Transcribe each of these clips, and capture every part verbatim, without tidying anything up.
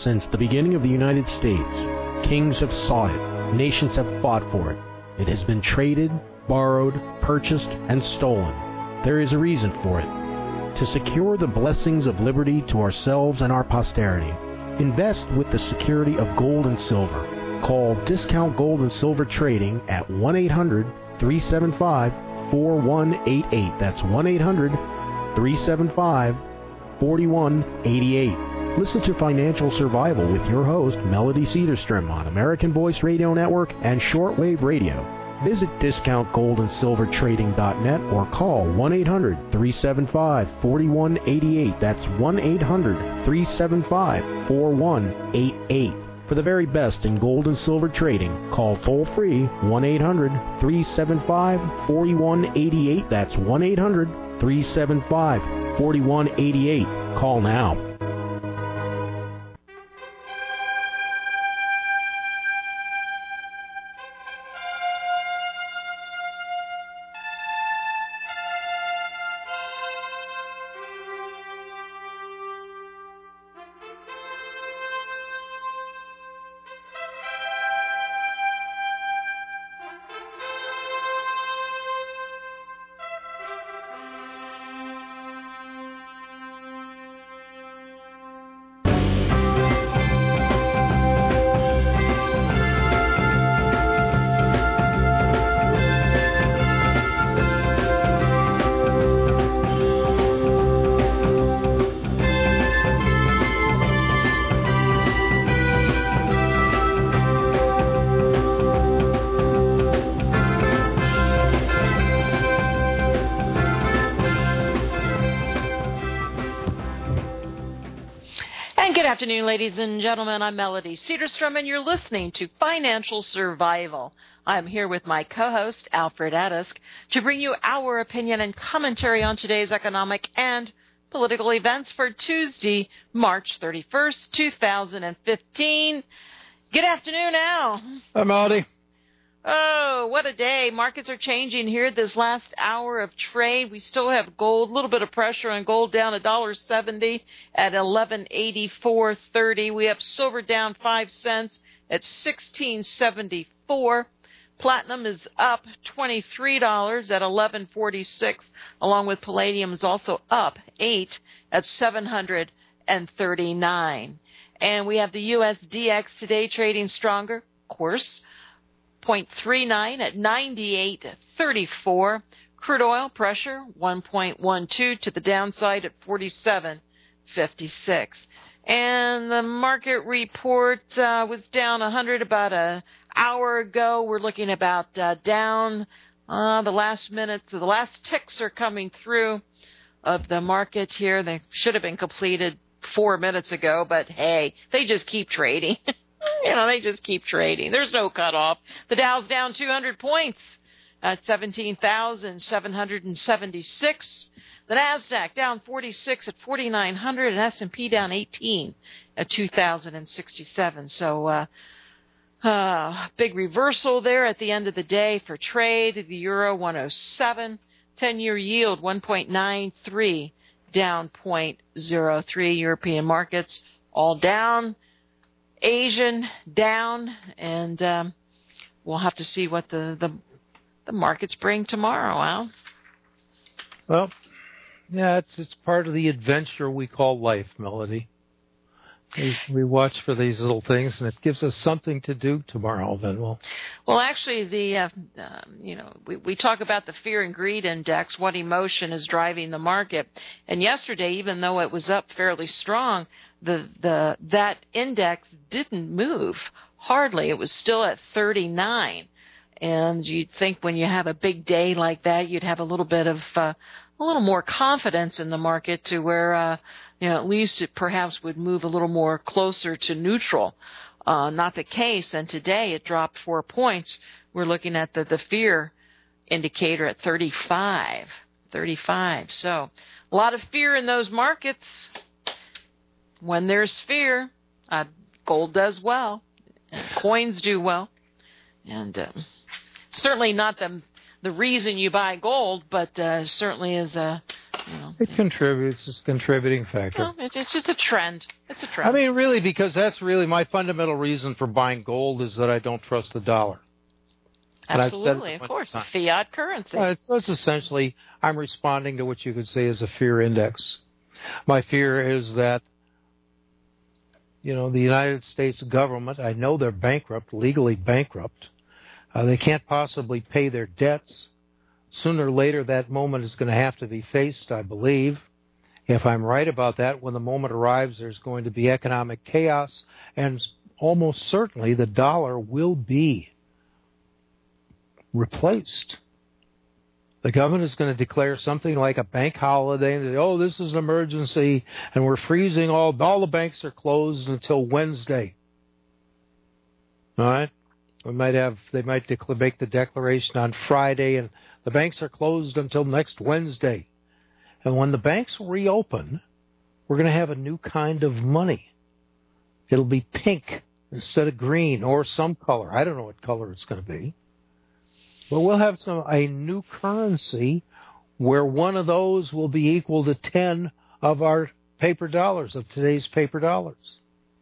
Since the beginning of the United States, kings have sought it, nations have fought for it. It has been traded, borrowed, purchased, and stolen. There is a reason for it. To secure the blessings of liberty to ourselves and our posterity, invest with the security of gold and silver. Call Discount Gold and Silver Trading at one eight hundred, three seven five, four one eight eight. That's one eight hundred, three seven five, four one eight eight. Listen to Financial Survival with your host, Melody Cedarstrom, on American Voice Radio Network and Shortwave Radio. Visit discount gold and silver trading dot net or call one eight hundred, three seven five, four one eight eight. That's one eight hundred, three seven five, four one eight eight. For the very best in gold and silver trading, call toll-free one eight hundred, three seven five, four one eight eight. That's one eight hundred, three seven five, four one eight eight. Call now. Good afternoon, ladies and gentlemen. I'm Melody Cedarstrom, and you're listening to Financial Survival. I'm here with my co-host, Alfred Adisk, to bring you our opinion and commentary on today's economic and political events for Tuesday, March thirty-first, two thousand fifteen. Good afternoon, Al. Hi, Melody. Oh, what a day. Markets are changing here this last hour of trade. We still have gold, a little bit of pressure on gold, down one dollar seventy at eleven eighty-four thirty. We have silver down five cents at sixteen seventy-four. Platinum is up twenty-three dollars at eleven forty-six, along with palladium is also up eight at seven hundred thirty-nine. And we have the U S D X today trading stronger, of course, zero point three nine at ninety-eight thirty-four. Crude oil pressure one point one two to the downside at forty-seven fifty-six. And the market report uh, was down one hundred about an hour ago. We're looking about uh, down uh, the last minutes. The last ticks are coming through of the market here. They should have been completed four minutes ago, but hey, they just keep trading. You know, they just keep trading. There's no cutoff. The Dow's down two hundred points at seventeen thousand seven hundred seventy-six. The NASDAQ down forty-six at forty-nine hundred, and S and P down eighteen at two thousand sixty-seven. So, uh, uh, big reversal there at the end of the day for trade. The euro one oh seven, ten-year yield one point nine three, down zero point zero three. European markets all down. Asian down, and um, we'll have to see what the, the the markets bring tomorrow, Al. Well, yeah, it's it's part of the adventure we call life, Melody. We, we watch for these little things, and it gives us something to do tomorrow. Then we'll. Well, actually, the uh, um, you know we we talk about the fear and greed index, what emotion is driving the market, and yesterday, even though it was up fairly strong, the the that index didn't move hardly. It was still at thirty-nine, and you'd think when you have a big day like that, you'd have a little bit of uh, a little more confidence in the market to where. Uh, You know, at least it perhaps would move a little more closer to neutral. Uh, not the case, and today it dropped four points. We're looking at the, the fear indicator at thirty-five. thirty-five. So a lot of fear in those markets. When there's fear, uh, gold does well. And coins do well. And uh, certainly not the, the reason you buy gold, but uh, certainly is a You know, it contributes. It's a contributing factor. well, it's just a trend. It's a trend. I mean, really, because that's really my fundamental reason for buying gold is that I don't trust the dollar. Absolutely, of course, fiat currency. Uh, it's, it's essentially, I'm responding to what you could say is a fear index. My fear is that, you know, the United States government, I know they're bankrupt, legally bankrupt. Uh, they can't possibly pay their debts. Sooner or later, that moment is going to have to be faced, I believe. If I'm right about that, when the moment arrives, there's going to be economic chaos, and almost certainly the dollar will be replaced. The government is going to declare something like a bank holiday and say, oh, this is an emergency, and we're freezing all, all the banks are closed until Wednesday. All right? We might have, they might declare, make the declaration on Friday, and the banks are closed until next Wednesday. And when the banks reopen, we're going to have a new kind of money. It'll be pink instead of green or some color. I don't know what color it's going to be. But we'll have some a new currency where one of those will be equal to ten of our paper dollars, of today's paper dollars.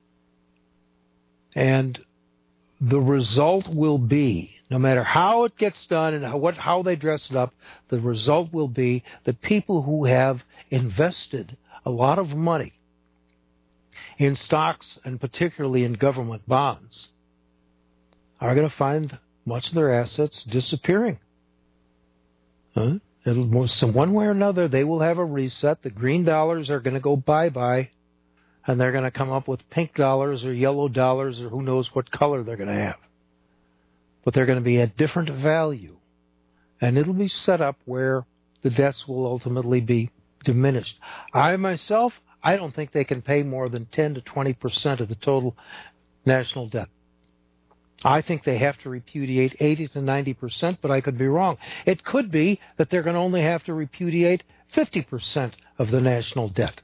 And the result will be, no matter how it gets done and how, what, how they dress it up, the result will be that people who have invested a lot of money in stocks and particularly in government bonds are going to find much of their assets disappearing. Huh? It'll, some one way or another, they will have a reset. The green dollars are going to go bye-bye, and they're going to come up with pink dollars or yellow dollars or who knows what color they're going to have. But they're going to be at different value, and it'll be set up where the debts will ultimately be diminished. I myself, I don't think they can pay more than ten to twenty percent of the total national debt. I think they have to repudiate eighty to ninety percent, but I could be wrong. It could be that they're going to only have to repudiate fifty percent of the national debt.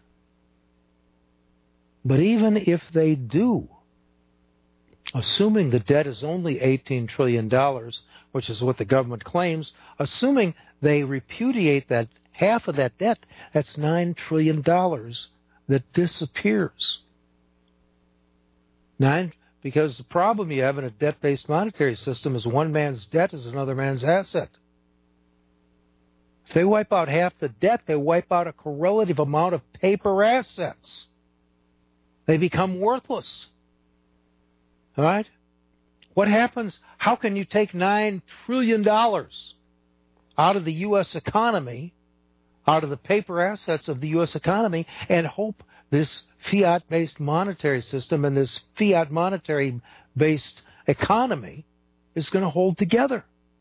But even if they do, assuming the debt is only eighteen trillion dollars, which is what the government claims, assuming they repudiate that half of that debt, that's nine trillion dollars that disappears. Nine, because the problem you have in a debt-based monetary system is one man's debt is another man's asset. If they wipe out half the debt, they wipe out a correlative amount of paper assets. They become worthless. All right? What happens? How can you take nine trillion dollars out of the U S economy, out of the paper assets of the U S economy, and hope this fiat-based monetary system and this fiat monetary-based economy is going to hold together?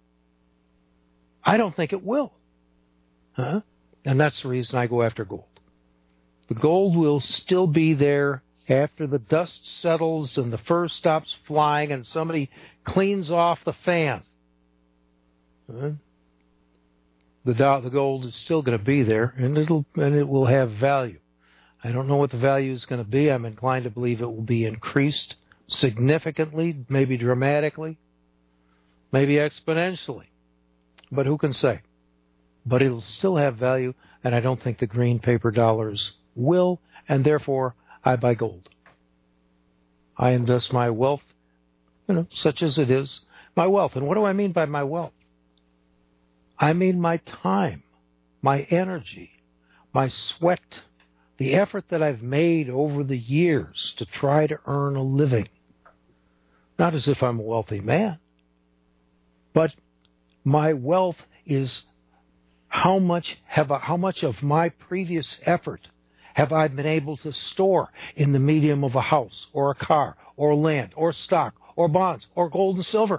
I don't think it will. Huh? And that's the reason I go after gold. The gold will still be there after the dust settles and the fur stops flying and somebody cleans off the fan. Huh? The, do- the gold is still going to be there, and it'll and it will have value. I don't know what the value is going to be. I'm inclined to believe it will be increased significantly, maybe dramatically, maybe exponentially. But who can say? But it'll still have value, and I don't think the green paper dollars will, and therefore I buy gold. I invest my wealth, you know, such as it is, my wealth. And what do I mean by my wealth? I mean my time, my energy, my sweat, the effort that I've made over the years to try to earn a living. Not as if I'm a wealthy man, but my wealth is how much have I, how much of my previous effort have I been able to store in the medium of a house or a car or land or stock or bonds or gold and silver.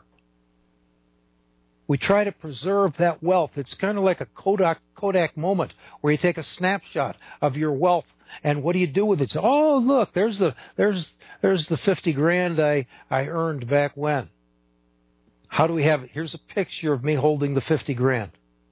We try to preserve that wealth. It's kind of like a Kodak Kodak moment where you take a snapshot of your wealth, and what do you do with it? So, oh, look, there's the there's there's the fifty grand I, I earned back when. How do we have it? Here's a picture of me holding the fifty grand.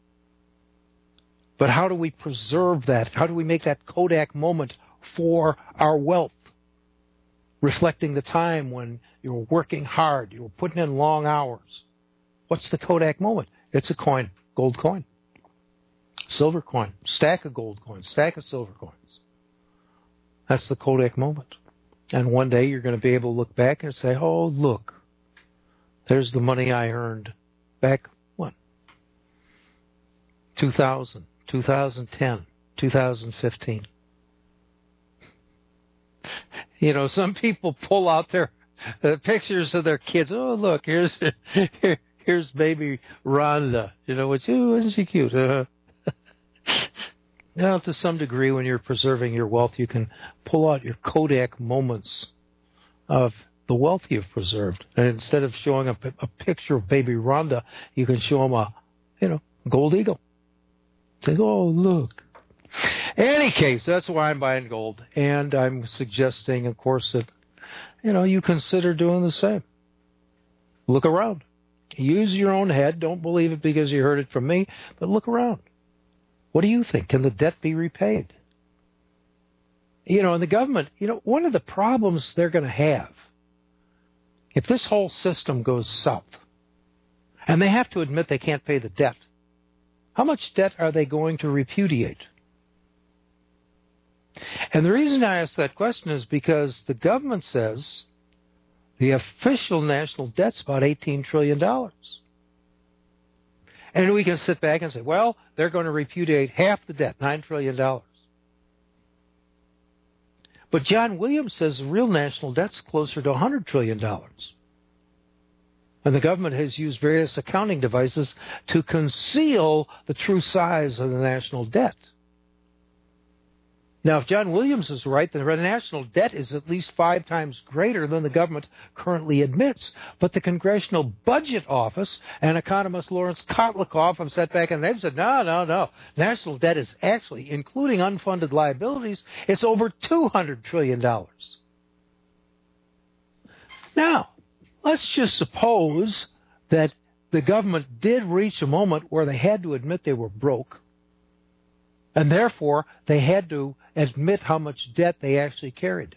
But how do we preserve that? How do we make that Kodak moment for our wealth? Reflecting the time when you were working hard, you were putting in long hours. What's the Kodak moment? It's a coin, gold coin. Silver coin, stack of gold coins, stack of silver coins. That's the Kodak moment. And one day you're going to be able to look back and say, oh, look, there's the money I earned back, what, two thousand, two thousand ten, two thousand fifteen. You know, some people pull out their uh, pictures of their kids. Oh, look, here's here, here's baby Rhonda. You know, which, oh, isn't she cute? Uh, now, to some degree, when you're preserving your wealth, you can pull out your Kodak moments of the wealth you've preserved. And instead of showing a, a picture of baby Rhonda, you can show them a, you know, gold eagle. Say, oh, look. In any case, that's why I'm buying gold. And I'm suggesting, of course, that, you know, you consider doing the same. Look around. Use your own head. Don't believe it because you heard it from me, but look around. What do you think? Can the debt be repaid? You know, and the government, you know, one of the problems they're going to have, if this whole system goes south, and they have to admit they can't pay the debt, how much debt are they going to repudiate? And the reason I ask that question is because the government says the official national debt's about eighteen trillion dollars. And we can sit back and say, well, they're going to repudiate half the debt, nine trillion dollars. But John Williams says the real national debt's closer to one hundred trillion dollars. And the government has used various accounting devices to conceal the true size of the national debt. Now, if John Williams is right, then the national debt is at least five times greater than the government currently admits. But the Congressional Budget Office and economist Lawrence Kotlikoff have sat back and they've said, no, no, no. National debt is actually, including unfunded liabilities, it's over two hundred trillion dollars. Now, let's just suppose that the government did reach a moment where they had to admit they were broke. And therefore, they had to admit how much debt they actually carried.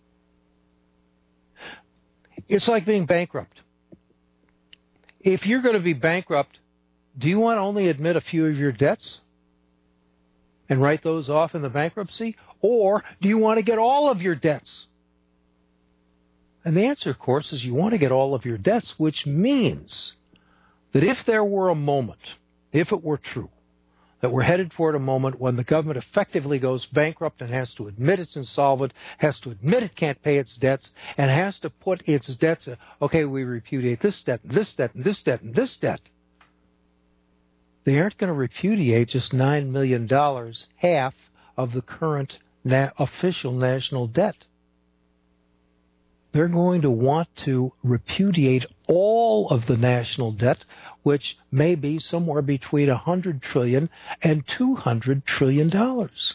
It's like being bankrupt. If you're going to be bankrupt, do you want to only admit a few of your debts and write those off in the bankruptcy? Or do you want to get all of your debts? And the answer, of course, is you want to get all of your debts, which means that if there were a moment, if it were true, that we're headed toward a moment when the government effectively goes bankrupt and has to admit it's insolvent, has to admit it can't pay its debts, and has to put its debts, okay, we repudiate this debt, and this debt, and this debt, and this debt. They aren't going to repudiate just nine million dollars, half of the current na- official national debt. They're going to want to repudiate all of the national debt, which may be somewhere between one hundred trillion dollars and two hundred trillion dollars.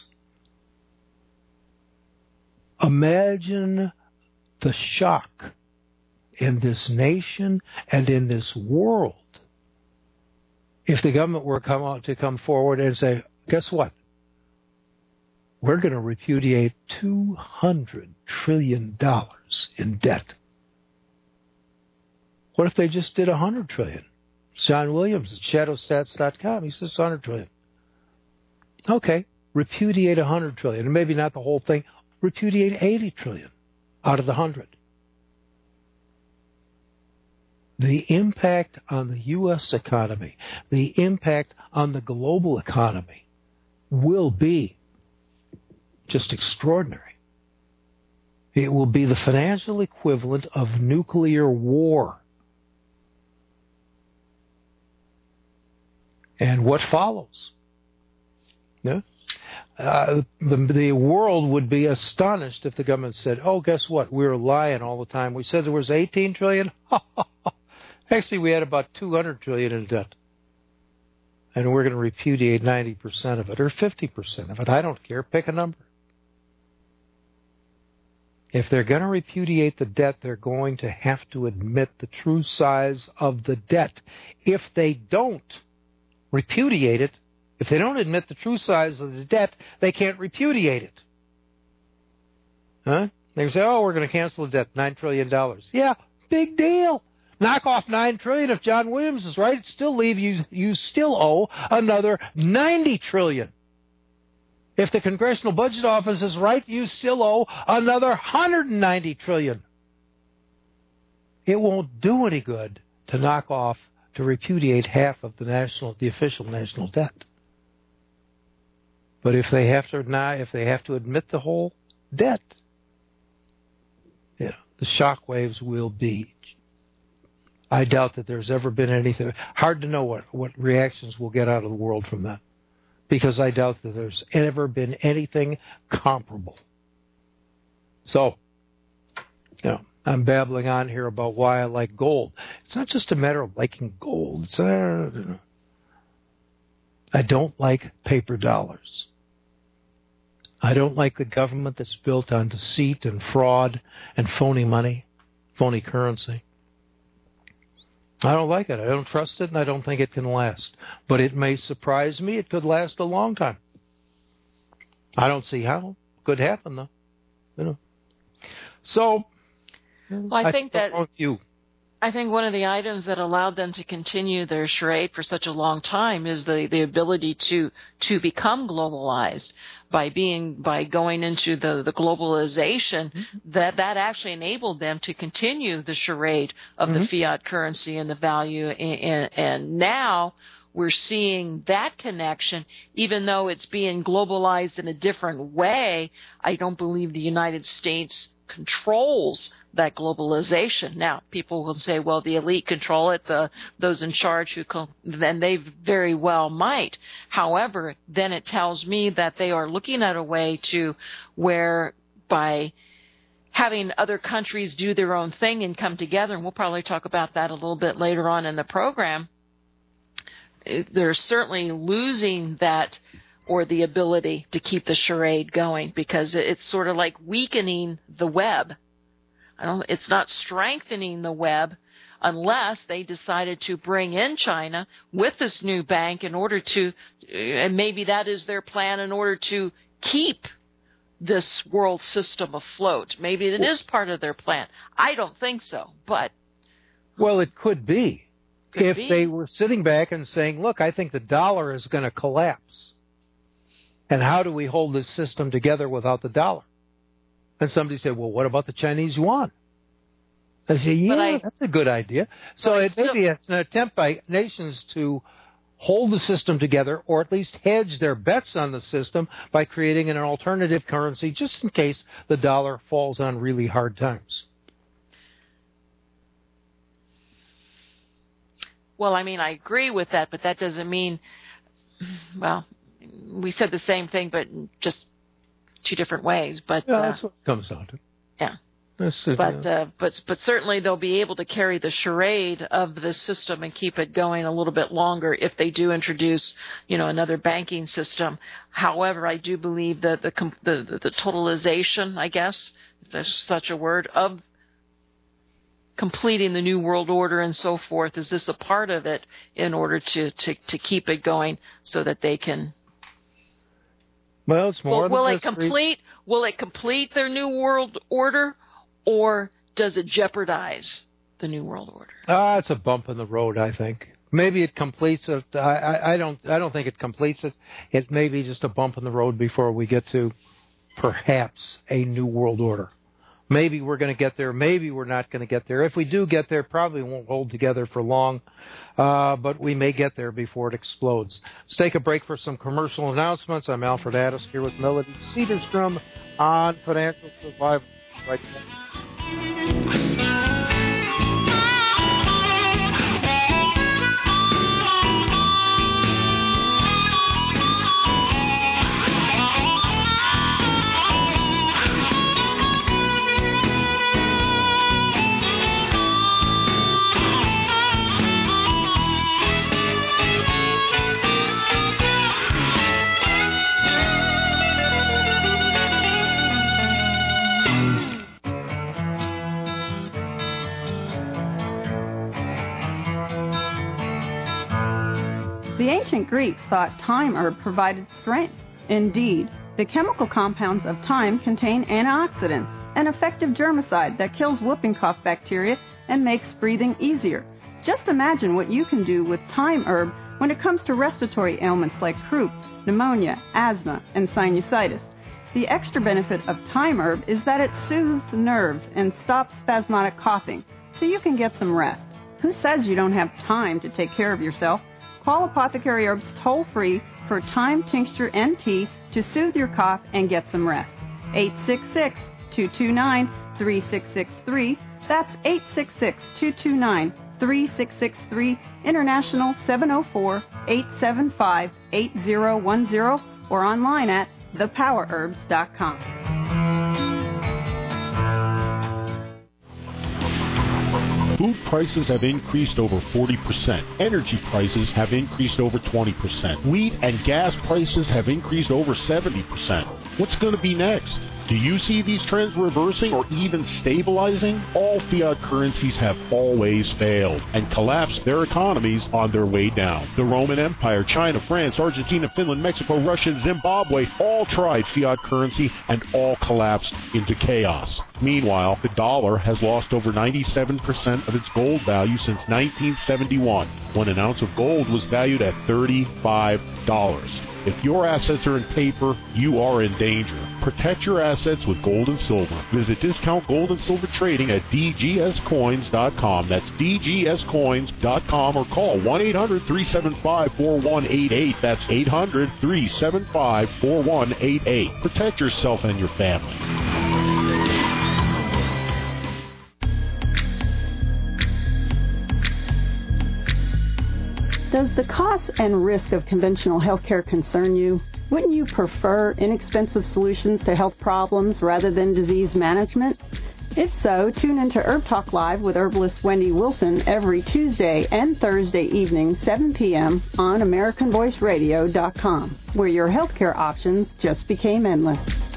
Imagine the shock in this nation and in this world if the government were come out to come forward and say, guess what? We're going to repudiate two hundred trillion dollars in debt. What if they just did one hundred trillion dollars? John Williams at shadow stats dot com, he says one hundred trillion dollars. Okay, repudiate one hundred trillion dollars. Maybe not the whole thing. Repudiate eighty trillion dollars out of the one hundred. The impact on the U S economy, the impact on the global economy will be just extraordinary. It will be the financial equivalent of nuclear war. And what follows? Yeah? Uh, the, the world would be astonished if the government said, oh, guess what? We were lying all the time. We said there was eighteen trillion dollars. Actually, we had about two hundred trillion dollars in debt. And we're going to repudiate ninety percent of it or fifty percent of it. I don't care. Pick a number. If they're going to repudiate the debt, they're going to have to admit the true size of the debt. If they don't repudiate it, if they don't admit the true size of the debt, they can't repudiate it. Huh? They say, oh, we're going to cancel the debt, nine trillion dollars. Yeah, big deal. Knock off nine trillion dollars. If John Williams is right, it still leave you you still owe another ninety trillion dollars. If the Congressional Budget Office is right, you still owe another one hundred ninety trillion dollars. It won't do any good to knock off, to repudiate half of the national, the official national debt. But if they have to not, if they have to admit the whole debt, yeah, the shock waves will be. I doubt that there's ever been anything. Hard to know what, what reactions we'll get out of the world from that, because I doubt that there's ever been anything comparable. So, you know, I'm babbling on here about why I like gold. It's not just a matter of liking gold. It's, uh, I don't like paper dollars. I don't like the government that's built on deceit and fraud and phony money, phony currency. I don't like it. I don't trust it, and I don't think it can last. But it may surprise me. It could last a long time. I don't see how. Could happen, though. You know. So, well, I, I think that you. I think one of the items that allowed them to continue their charade for such a long time is the, the ability to to become globalized by being by going into the, the globalization mm-hmm. that that actually enabled them to continue the charade of mm-hmm. the fiat currency and the value and, and now we're seeing that connection, even though it's being globalized in a different way. I don't believe the United States controls that globalization. Now, people will say, well, the elite control it, the those in charge who con- then they very well might. However, then it tells me that they are looking at a way to where by having other countries do their own thing and come together, and we'll probably talk about that a little bit later on in the program, they're certainly losing that or the ability to keep the charade going, because it's sort of like weakening the web. I don't, it's not strengthening the web unless they decided to bring in China with this new bank in order to, and maybe that is their plan, in order to keep this world system afloat. Maybe it is part of their plan. I don't think so, but. Well, it could be. Could if be. They were sitting back and saying, look, I think the dollar is going to collapse. And how do we hold this system together without the dollar? And somebody said, well, what about the Chinese yuan? I say, yeah, I, that's a good idea. So it, still, maybe it's an attempt by nations to hold the system together, or at least hedge their bets on the system by creating an alternative currency just in case the dollar falls on really hard times. Well, I mean, I agree with that, but that doesn't mean, well, we said the same thing, but just two different ways. But yeah, uh, that's what it comes down to. Yeah. That's it, but yeah. uh, but but certainly they'll be able to carry the charade of the system and keep it going a little bit longer if they do introduce, you know, another banking system. However, I do believe that the the the, the totalization, I guess, if there's such a word, of completing the New World Order and so forth, is this a part of it in order to to, to keep it going so that they can. Well, it's more. Will, will than it complete? Will it complete their New World Order, or does it jeopardize the New World Order? Ah, it's a bump in the road, I think. Maybe it completes it. I, I, I don't. I don't think it completes it. It may be just a bump in the road before we get to perhaps a New World Order. Maybe we're going to get there. Maybe we're not going to get there. If we do get there, probably won't hold together for long, uh, but we may get there before it explodes. Let's take a break for some commercial announcements. I'm Alfred Addis here with Melody Cedarstrom on Financial Survival. Right now. The ancient Greeks thought thyme herb provided strength. Indeed, the chemical compounds of thyme contain antioxidants. an effective germicide that kills whooping cough bacteria and makes breathing easier. Just imagine what you can do with thyme herb when it comes to respiratory ailments like croup, pneumonia, asthma, and sinusitis. The extra benefit of thyme herb is that it soothes the nerves and stops spasmodic coughing, so you can get some rest. Who says you don't have time to take care of yourself? Call Apothecary Herbs toll-free for thyme tincture and tea to soothe your cough and get some rest. eight six six, two two nine, three six six three. That's eight six six, two two nine, three six six three. International seven oh four, eight seven five, eight oh one oh or online at the power herbs dot com. Food prices have increased over forty percent. Energy prices have increased over twenty percent. Wheat and gas prices have increased over seventy percent. What's going to be next? Do you see these trends reversing or even stabilizing? All fiat currencies have always failed and collapsed their economies on their way down. The Roman Empire, China, France, Argentina, Finland, Mexico, Russia, and Zimbabwe all tried fiat currency and all collapsed into chaos. Meanwhile, the dollar has lost over ninety-seven percent of its gold value since nineteen seventy-one, when an ounce of gold was valued at thirty-five dollars. If your assets are in paper, you are in danger. Protect your assets with gold and silver. Visit Discount Gold and Silver Trading at d g s coins dot com. That's d g s coins dot com or call one eight hundred, three seven five, four one eight eight. That's eight hundred, three seven five, four one eight eight. Protect yourself and your family. Does the cost and risk of conventional healthcare concern you? Wouldn't you prefer inexpensive solutions to health problems rather than disease management? If so, tune into Herb Talk Live with herbalist Wendy Wilson every Tuesday and Thursday evening, seven p.m. on American Voice Radio dot com, where your healthcare options just became endless.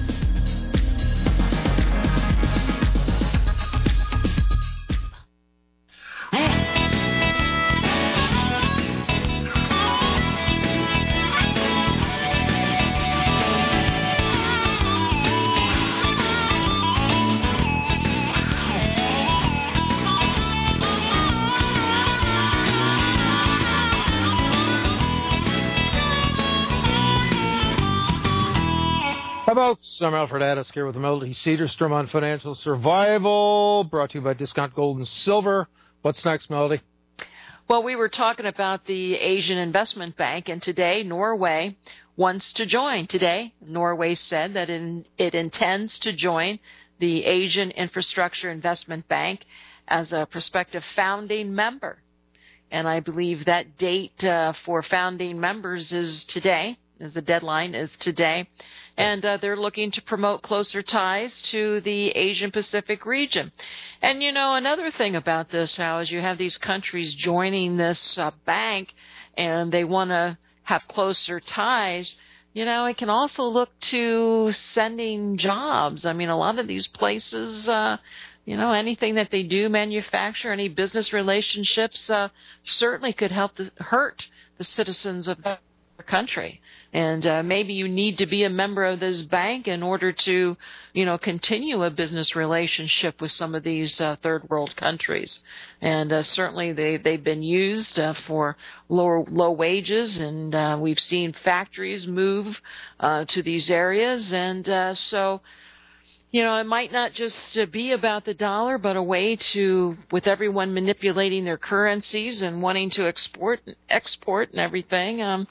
Folks, I'm Alfred Addis here with Melody Cedarstrom on Financial Survival, brought to you by Discount Gold and Silver. What's next, Melody? Well, we were talking about the Asian Investment Bank, and today Norway wants to join. Today, Norway said that it, it intends to join the Asian Infrastructure Investment Bank as a prospective founding member. And I believe that date uh, for founding members is today, as the deadline is today. And uh, they're looking to promote closer ties to the Asian Pacific region. And, you know, another thing about this, Hal, is you have these countries joining this uh, bank, and they want to have closer ties. You know, it can also look to sending jobs. I mean, a lot of these places, uh, you know, anything that they do manufacture, any business relationships, uh, certainly could help to hurt the citizens of the country. And uh, maybe you need to be a member of this bank in order to, you know, continue a business relationship with some of these uh, third world countries. And uh, certainly they, they've been used uh, for lower, low wages, and uh, we've seen factories move uh, to these areas. And uh, so, you know, it might not just uh, be about the dollar, but a way to, with everyone manipulating their currencies and wanting to export, export and everything, um,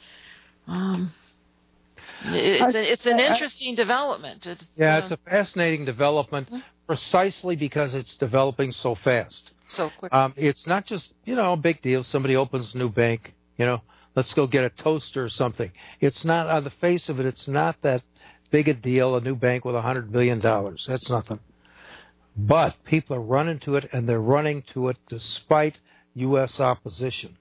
Um, it's, a, it's an interesting development. It's, yeah, uh, it's a fascinating development precisely because it's developing so fast. So quick. Um, it's not just, you know, a big deal. Somebody opens a new bank, you know, let's go get a toaster or something. It's not, on the face of it, it's not that big a deal, a new bank with one hundred billion dollars. That's nothing. But people are running to it, and they're running to it despite U S opposition.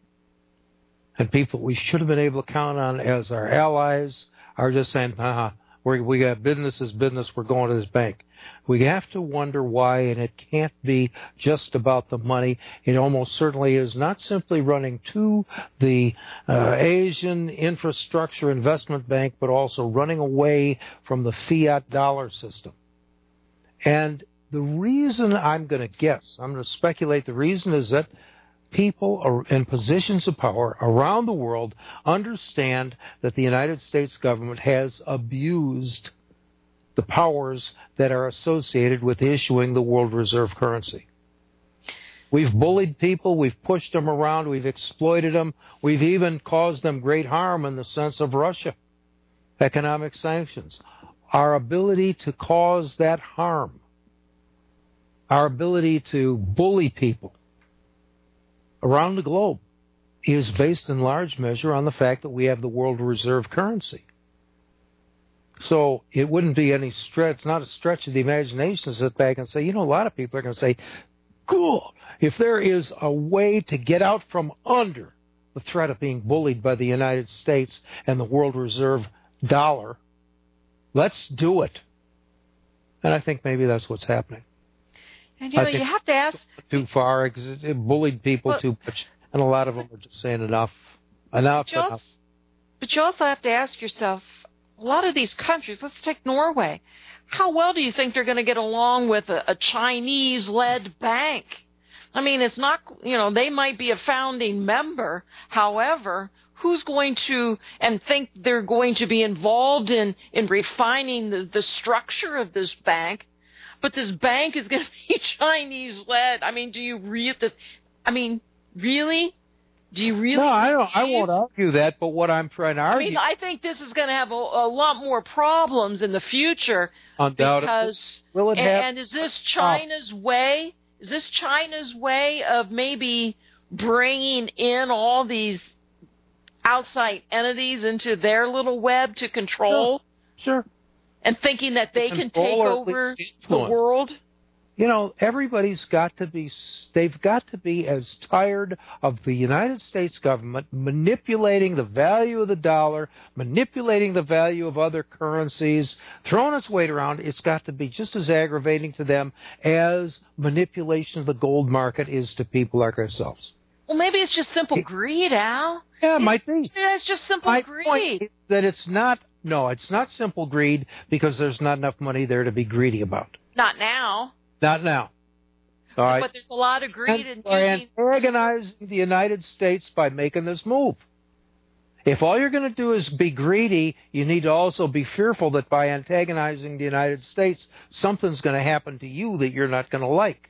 And people we should have been able to count on as our allies are just saying, uh-huh, we we got business is business, we're going to this bank. We have to wonder why, and it can't be just about the money. It almost certainly is not simply running to the uh, Asian Infrastructure Investment Bank, but also running away from the fiat dollar system. And the reason I'm going to guess, I'm going to speculate, the reason is that people are in positions of power around the world understand that the United States government has abused the powers that are associated with issuing the world reserve currency. We've bullied people, we've pushed them around, we've exploited them, we've even caused them great harm in the sense of Russia. Economic sanctions. Our ability to cause that harm, our ability to bully people around the globe is based in large measure on the fact that we have the world reserve currency. So it wouldn't be any stretch, it's not a stretch of the imagination to sit back and say, you know, a lot of people are going to say, cool, if there is a way to get out from under the threat of being bullied by the United States and the world reserve dollar, let's do it. And I think maybe that's what's happening. And you know, you have to ask too far, it bullied people well, too much, and a lot of them are just saying enough, enough, but you, enough. Also, but you also have to ask yourself, a lot of these countries, let's take Norway, how well do you think they're going to get along with a, a Chinese-led bank? I mean, it's not, you know, they might be a founding member. However, who's going to and think they're going to be involved in, in refining the, the structure of this bank? But this bank is going to be Chinese-led. I mean, do you really? I mean, really? Do you really? No, I don't. Believe? I won't argue that. But what I'm trying to argue, I mean, I think this is going to have a, a lot more problems in the future. Undoubtedly. Because Will it and, have, and is this China's oh. way? Is this China's way of maybe bringing in all these outside entities into their little web to control? Sure. sure. And thinking that they can take over the world? You know, everybody's got to be, they've got to be as tired of the United States government manipulating the value of the dollar, manipulating the value of other currencies, throwing its weight around. It's got to be just as aggravating to them as manipulation of the gold market is to people like ourselves. Well, maybe it's just simple greed, Al. Yeah, it might be. Yeah, it's just simple My greed. Point is that it's not, no, it's not simple greed because there's not enough money there to be greedy about. Not now. Not now. All right. But there's a lot of greed in using... antagonizing the United States by making this move. If all you're going to do is be greedy, you need to also be fearful that by antagonizing the United States, something's going to happen to you that you're not going to like.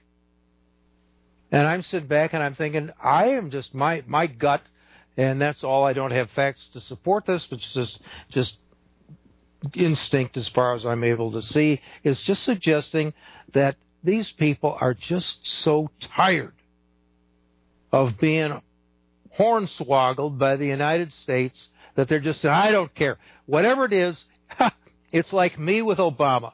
And I'm sitting back and I'm thinking, I am just my my gut, and that's all. I don't have facts to support this, but just just instinct, as far as I'm able to see, is just suggesting that these people are just so tired of being hornswoggled by the United States that they're just saying, I don't care. Whatever it is, it's like me with Obama.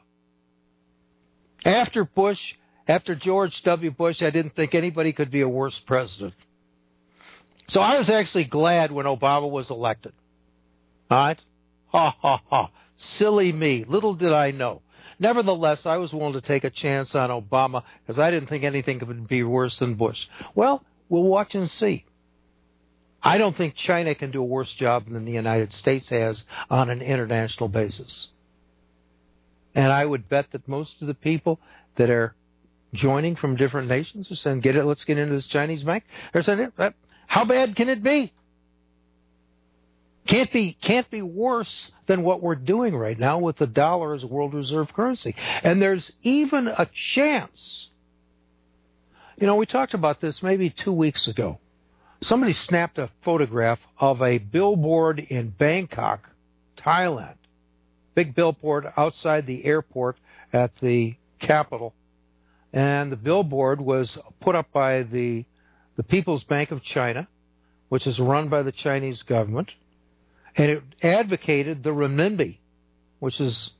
After Bush, after George W. Bush, I didn't think anybody could be a worse president. So I was actually glad when Obama was elected. All right? Ha, ha, ha. Silly me. Little did I know. Nevertheless, I was willing to take a chance on Obama because I didn't think anything could be worse than Bush. Well, we'll watch and see. I don't think China can do a worse job than the United States has on an international basis. And I would bet that most of the people that are joining from different nations are saying, "Get it, let's get into this Chinese bank." They're saying, how bad can it be? Can't be can't be worse than what we're doing right now with the dollar as a world reserve currency. And there's even a chance. You know, we talked about this maybe two weeks ago. Somebody snapped a photograph of a billboard in Bangkok, Thailand. Big billboard outside the airport at the capital. And the billboard was put up by the the People's Bank of China, which is run by the Chinese government. And it advocated the renminbi, which is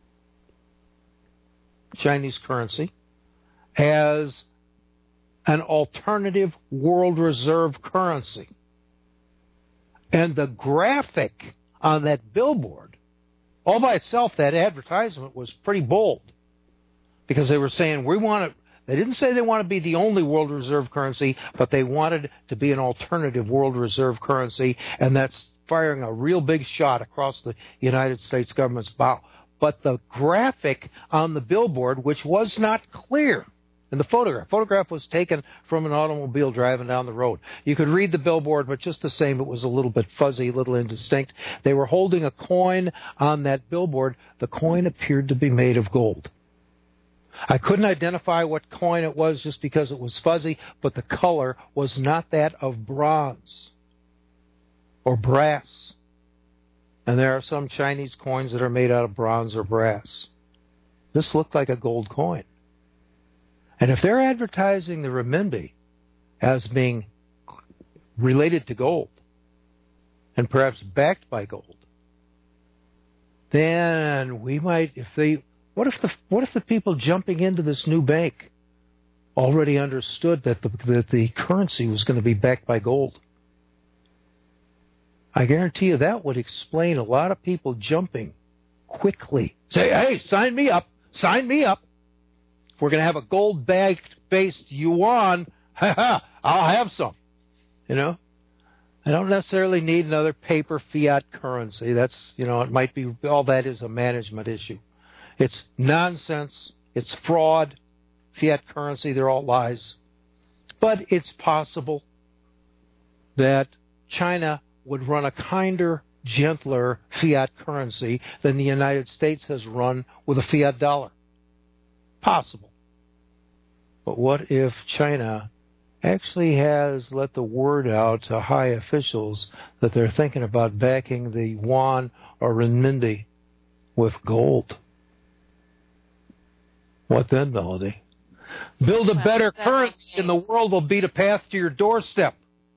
Chinese currency, as an alternative world reserve currency. And the graphic on that billboard, all by itself, that advertisement was pretty bold. Because they were saying, we want to, they didn't say they want to be the only world reserve currency, but they wanted to be an alternative world reserve currency, and that's firing a real big shot across the United States government's bow. but the graphic on the billboard, which was not clear, and the photograph, photograph was taken from an automobile driving down the road. You could read the billboard, but just the same, it was a little bit fuzzy, a little indistinct. They were holding a coin on that billboard. The coin appeared to be made of gold. I couldn't identify what coin it was just because it was fuzzy, but the color was not that of bronze or brass. And there are some Chinese coins that are made out of bronze or brass. This looked like a gold coin. And if they're advertising the renminbi as being related to gold and perhaps backed by gold, then we might, if they, what if the what if the people jumping into this new bank already understood that the that the currency was going to be backed by gold? I guarantee you that would explain a lot of people jumping quickly. Say, hey, sign me up, sign me up. If we're going to have a gold-based yuan, ha ha, I'll have some. You know? I don't necessarily need another paper fiat currency. That's, you know, it might be, all that is a management issue. It's nonsense. It's fraud. Fiat currency, they're all lies. But it's possible that China would run a kinder, gentler fiat currency than the United States has run with a fiat dollar. Possible. But what if China actually has let the word out to high officials that they're thinking about backing the yuan or renminbi with gold? What then, Melody? Build a Well, better that currency makes and the world will beat a path to your doorstep.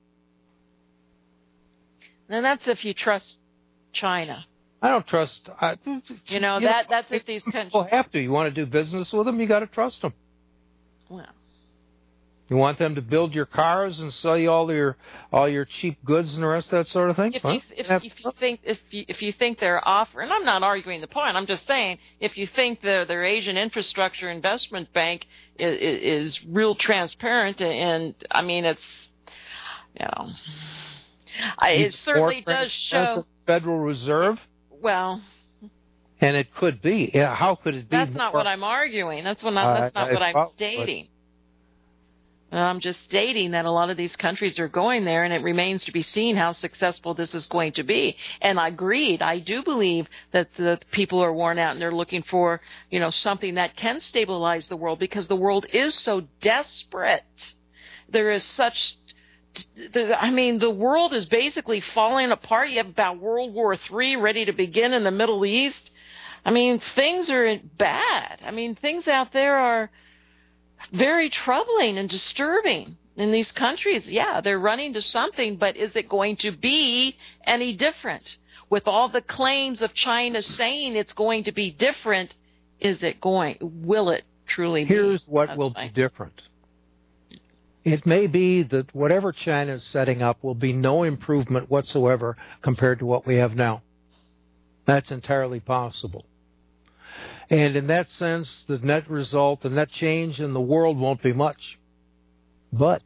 And that's if you trust China. I don't trust. I, You know, you that know, that's if these countries. People have to. You want to do business with them, you got to trust them. Well, You want them to build your cars and sell you all your all your cheap goods and the rest of that sort of thing? if Huh? you if, Have- if you think if you if you think they're offering, I'm not arguing the point. I'm just saying if you think their their Asian Infrastructure Investment Bank is, is real transparent, and I mean it's, you know, I, it certainly More does show. Federal Reserve, Well, and it could be. Yeah, how could it be? that's not more- what I'm arguing. That's what I, that's I- not I what I'm thought- stating. I'm just stating that a lot of these countries are going there, and it remains to be seen how successful this is going to be. And I agreed. I do believe that the people are worn out, and they're looking for, you know, something that can stabilize the world, because the world is so desperate. There is such, I mean, the world is basically falling apart. You have about World War Three ready to begin in the Middle East. I mean, things are bad. I mean, things out there are very troubling and disturbing in these countries. Yeah, they're running to something, but is it going to be any different? With all the claims of China saying it's going to be different, is it going, will it truly be? Here's what That's will fine. be different. It may be that whatever China is setting up will be no improvement whatsoever compared to what we have now. That's entirely possible. And in that sense, the net result, the net change in the world won't be much. But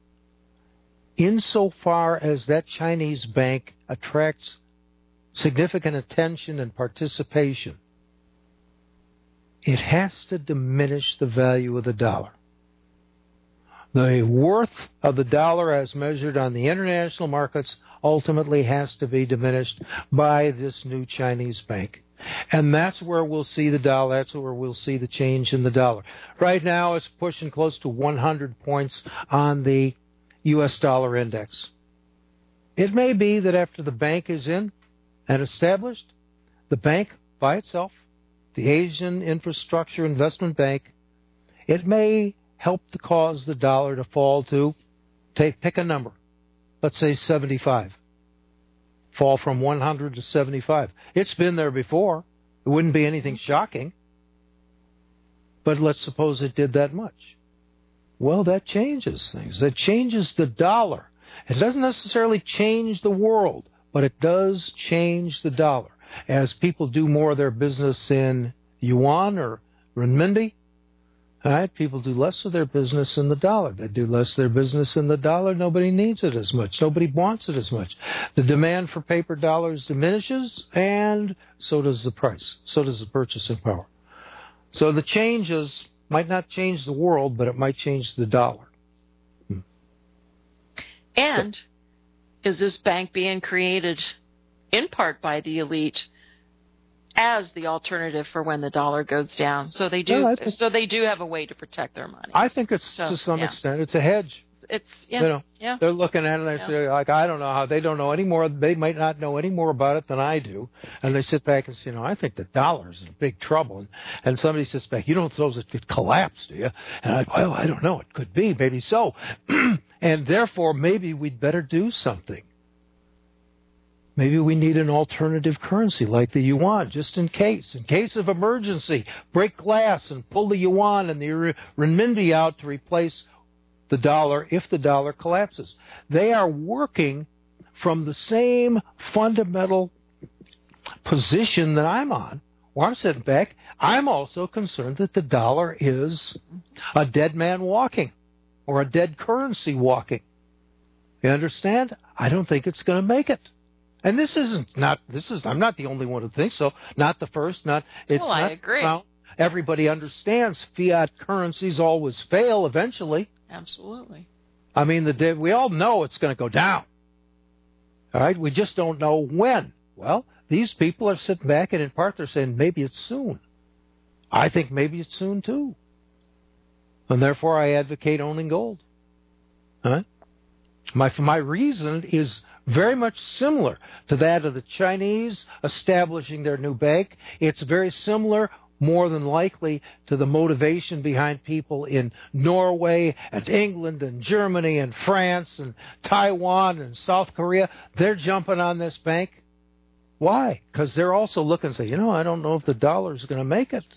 insofar as that Chinese bank attracts significant attention and participation, it has to diminish the value of the dollar. The worth of the dollar as measured on the international markets ultimately has to be diminished by this new Chinese bank. And that's where we'll see the dollar. That's where we'll see the change in the dollar. Right now, it's pushing close to one hundred points on the U S dollar index. It may be that after the bank is in and established, the bank by itself, the Asian Infrastructure Investment Bank, it may help to cause the dollar to fall to, take, pick a number, let's say seventy-five. Fall from one hundred to seventy-five. It's been there before. It wouldn't be anything shocking. But let's suppose it did that much. Well, that changes things. That changes the dollar. It doesn't necessarily change the world, but it does change the dollar. As people do more of their business in yuan or renminbi, All right, people do less of their business in the dollar. They do less of their business in the dollar. Nobody needs it as much. Nobody wants it as much. The demand for paper dollars diminishes, and so does the price. So does the purchasing power. So the changes might not change the world, but it might change the dollar. Hmm. And is this bank being created in part by the elite as the alternative for when the dollar goes down? So they do. No, think, so they do have a way to protect their money. I think it's so, to some yeah. extent it's a hedge. It's yeah, you know, yeah. They're looking at it and they yeah. say, like, I don't know how they don't know any more. They might not know any more about it than I do. And they sit back and say, you know, I think the dollar's in big trouble. And, and somebody sits back, you don't suppose it could collapse, do you? And I, well, I don't know. It could be, maybe so. And therefore, maybe we'd better do something. Maybe we need an alternative currency like the yuan, just in case. In case of emergency, break glass and pull the yuan and the renminbi out to replace the dollar if the dollar collapses. They are working from the same fundamental position that I'm on, where I'm sitting back. I'm also concerned that the dollar is a dead man walking or a dead currency walking. You understand? I don't think it's going to make it. And this isn't not this is I'm not the only one who thinks so. Not the first. Not it's well, I not, agree. Well, everybody understands fiat currencies always fail eventually. Absolutely. I mean, the we all know it's going to go down. All right, we just don't know when. Well, these people are sitting back, and in part they're saying maybe it's soon. I think maybe it's soon too, and therefore I advocate owning gold. All right? My my reason is very much similar to that of the Chinese establishing their new bank. It's very similar, more than likely, to the motivation behind people in Norway and England and Germany and France and Taiwan and South Korea. They're jumping on this bank. Why? Because they're also looking and say, you know, I don't know if the dollar's going to make it.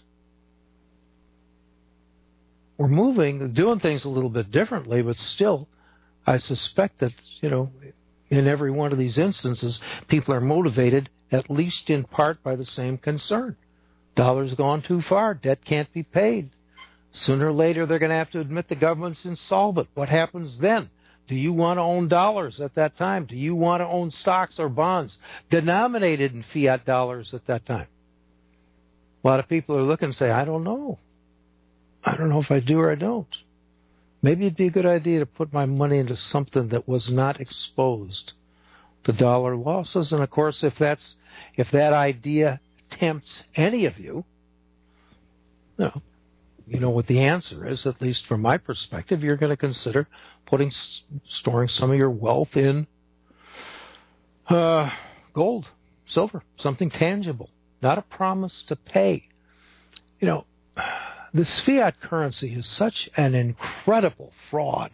We're moving, doing things a little bit differently, but still, I suspect that, you know, in every one of these instances, people are motivated, at least in part, by the same concern. Dollar's gone too far. Debt can't be paid. Sooner or later, they're going to have to admit the government's insolvent. What happens then? Do you want to own dollars at that time? Do you want to own stocks or bonds denominated in fiat dollars at that time? A lot of people are looking and say, I don't know. I don't know if I do or I don't. Maybe it'd be a good idea to put my money into something that was not exposed to dollar losses. And of course, if that's if that idea tempts any of you, you know, you know what the answer is. At least from my perspective, you're going to consider putting storing some of your wealth in uh, gold, silver, something tangible, not a promise to pay. You know. This fiat currency is such an incredible fraud.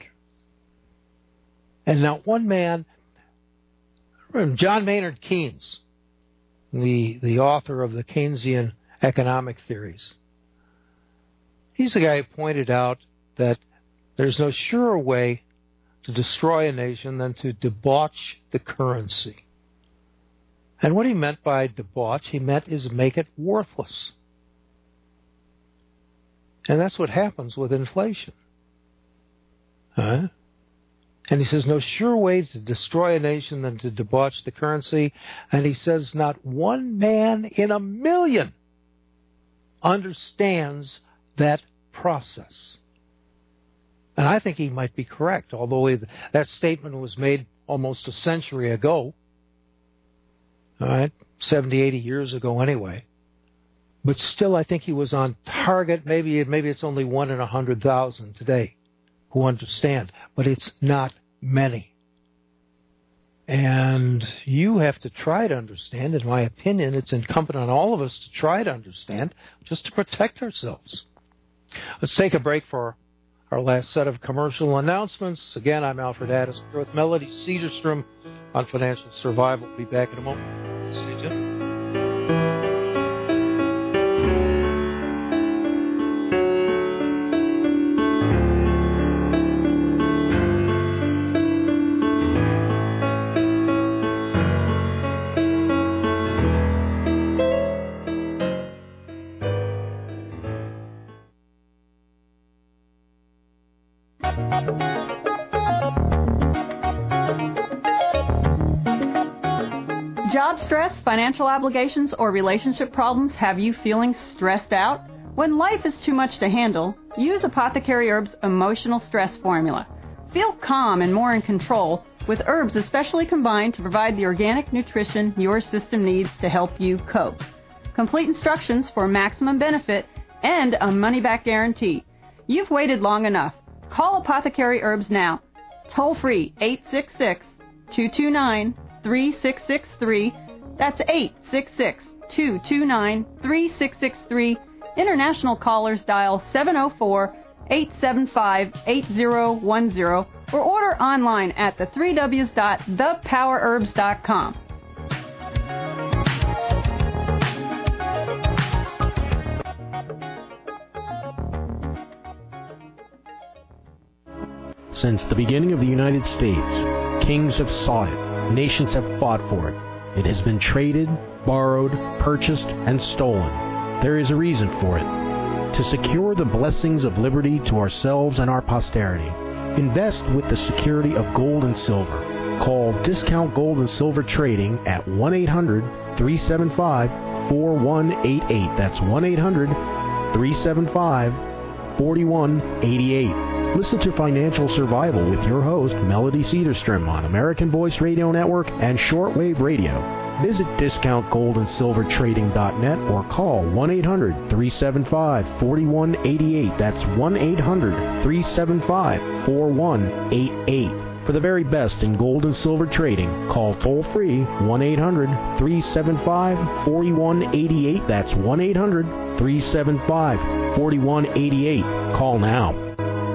And not one man, John Maynard Keynes, the, the author of the Keynesian economic theories, he's the guy who pointed out that there's no surer way to destroy a nation than to debauch the currency. And what he meant by debauch, he meant is make it worthless. And that's what happens with inflation. Huh? And he says, no sure way to destroy a nation than to debauch the currency. And he says, not one man in a million understands that process. And I think he might be correct, although he, that statement was made almost a century ago. All right, seventy, eighty years ago anyway. But still, I think he was on target. Maybe maybe it's only one in a hundred thousand today who understand, but it's not many. And you have to try to understand. In my opinion, it's incumbent on all of us to try to understand, just to protect ourselves. Let's take a break for our last set of commercial announcements. Again, I'm Alfred Addis with Melody Cedarstrom on Financial Survival. We'll be back in a moment. Stay tuned. Job stress, financial obligations, or relationship problems have you feeling stressed out? When life is too much to handle, use Apothecary Herbs Emotional Stress Formula. Feel calm and more in control with herbs especially combined to provide the organic nutrition your system needs to help you cope. Complete instructions for maximum benefit and a money-back guarantee. You've waited long enough. Call Apothecary Herbs now. Toll free eight six six, two two nine, three six six three. That's eight six six, two two nine, three six six three. International callers dial seven oh four, eight seven five, eight oh one oh or order online at the three W's dot the power herbs dot com. Since the beginning of the United States, kings have sought it, nations have fought for it. It has been traded, borrowed, purchased, and stolen. There is a reason for it. To secure the blessings of liberty to ourselves and our posterity, invest with the security of gold and silver. Call Discount Gold and Silver Trading at one eight hundred, three seven five, four one eight eight. That's one eight hundred, three seven five, four one eight eight. Listen to Financial Survival with your host, Melody Cedarstrom, on American Voice Radio Network and Shortwave Radio. Visit discount gold and silver trading dot net or call one eight hundred, three seven five, four one eight eight. That's one eight hundred, three seven five, four one eight eight. For the very best in gold and silver trading, call toll-free one eight hundred, three seven five, four one eight eight. That's one eight hundred, three seven five, four one eight eight. Call now.